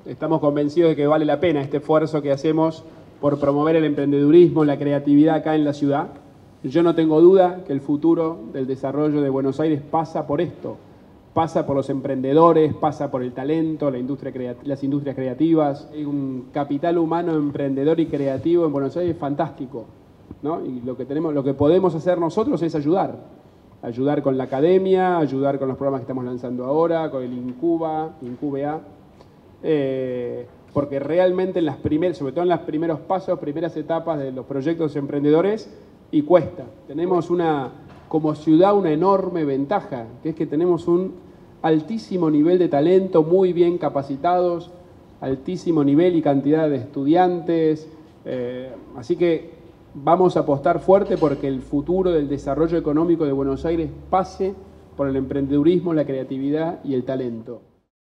estamos convencidos de que vale la pena este esfuerzo que hacemos por promover el emprendedurismo, la creatividad acá en la ciudad. Yo no tengo duda que el futuro del desarrollo de Buenos Aires pasa por esto, pasa por los emprendedores, pasa por el talento, las industrias creativas. Hay un capital humano emprendedor y creativo en Buenos Aires fantástico, ¿no? Y lo que podemos hacer nosotros es ayudar con la academia, ayudar con los programas que estamos lanzando ahora, con el Incuba, porque realmente sobre todo en los primeros pasos, primeras etapas de los proyectos emprendedores, y cuesta. Tenemos como ciudad una enorme ventaja, que es que tenemos un altísimo nivel de talento, muy bien capacitados, altísimo nivel y cantidad de estudiantes, así que vamos a apostar fuerte porque el futuro del desarrollo económico de Buenos Aires pase por el emprendedurismo, la creatividad y el talento.